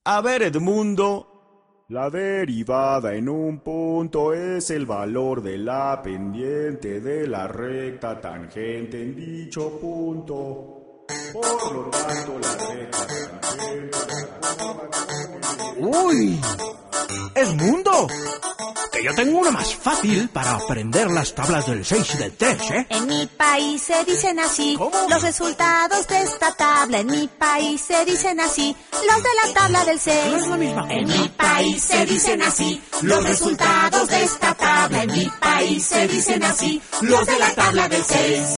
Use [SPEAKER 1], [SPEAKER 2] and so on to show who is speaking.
[SPEAKER 1] A ver, Edmundo. La derivada en un punto es el valor de la pendiente de la recta tangente en dicho punto. Por lo tanto, la recta tangente...
[SPEAKER 2] ¡Uy! ¡Edmundo! Que yo tengo una más fácil para aprender las tablas del 6 y del 3, ¿eh?
[SPEAKER 3] En mi país se dicen así.
[SPEAKER 2] ¿Cómo?
[SPEAKER 3] Los resultados de esta tabla. En mi país se dicen así. Los de la tabla del 6.
[SPEAKER 2] No es la misma.
[SPEAKER 3] En mi país se dicen así. Los resultados de esta tabla. En mi país se dicen así. Los de la tabla del 6.